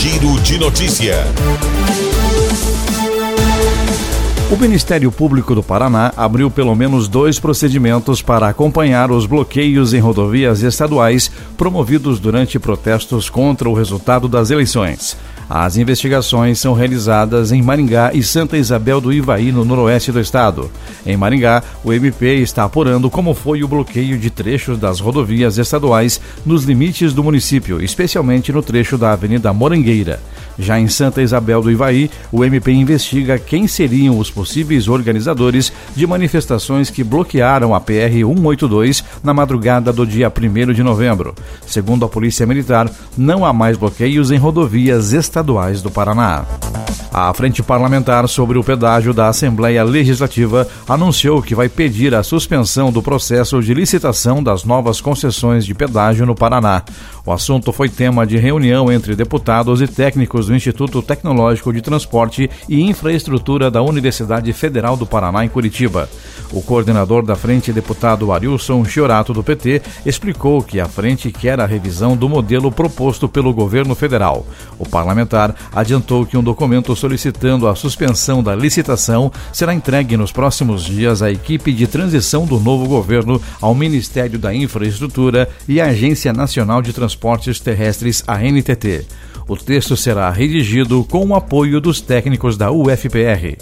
Giro de Notícia. O Ministério Público do Paraná abriu pelo menos 2 procedimentos para acompanhar os bloqueios em rodovias estaduais promovidos durante protestos contra o resultado das eleições. As investigações são realizadas em Maringá e Santa Isabel do Ivaí, no noroeste do estado. Em Maringá, o MP está apurando como foi o bloqueio de trechos das rodovias estaduais nos limites do município, especialmente no trecho da Avenida Morangueira. Já em Santa Isabel do Ivaí, o MP investiga quem seriam os possíveis organizadores de manifestações que bloquearam a PR-182 na madrugada do dia 1º de novembro. Segundo a Polícia Militar, não há mais bloqueios em rodovias estaduais do Paraná. A Frente Parlamentar sobre o Pedágio da Assembleia Legislativa anunciou que vai pedir a suspensão do processo de licitação das novas concessões de pedágio no Paraná. O assunto foi tema de reunião entre deputados e técnicos do Instituto Tecnológico de Transporte e Infraestrutura da Universidade Federal do Paraná, em Curitiba. O coordenador da frente, deputado Arilson Chiorato, do PT, explicou que a frente quer a revisão do modelo proposto pelo governo federal. O parlamentar adiantou que um documento solicitando a suspensão da licitação será entregue nos próximos dias à equipe de transição do novo governo ao Ministério da Infraestrutura e à Agência Nacional de Transportes Terrestres, ANTT. O texto será redigido com o apoio dos técnicos da UFPR.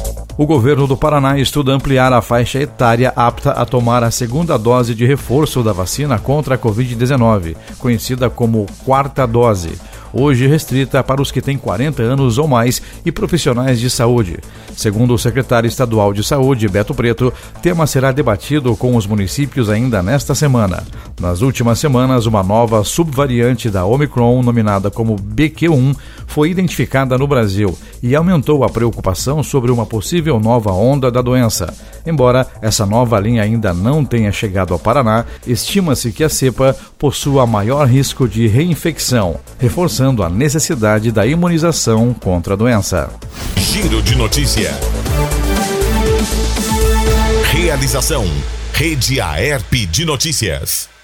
O governo do Paraná estuda ampliar a faixa etária apta a tomar a segunda dose de reforço da vacina contra a Covid-19, conhecida como quarta dose, hoje restrita para os que têm 40 anos ou mais e profissionais de saúde. Segundo o secretário estadual de Saúde, Beto Preto, o tema será debatido com os municípios ainda nesta semana. Nas últimas semanas, uma nova subvariante da Omicron, nominada como BQ1, foi identificada no Brasil e aumentou a preocupação sobre uma possível nova onda da doença. Embora essa nova linha ainda não tenha chegado ao Paraná, estima-se que a cepa possua maior risco de reinfecção, reforçando a necessidade da imunização contra a doença. Giro de Notícia. Realização: Rede Aerp de Notícias.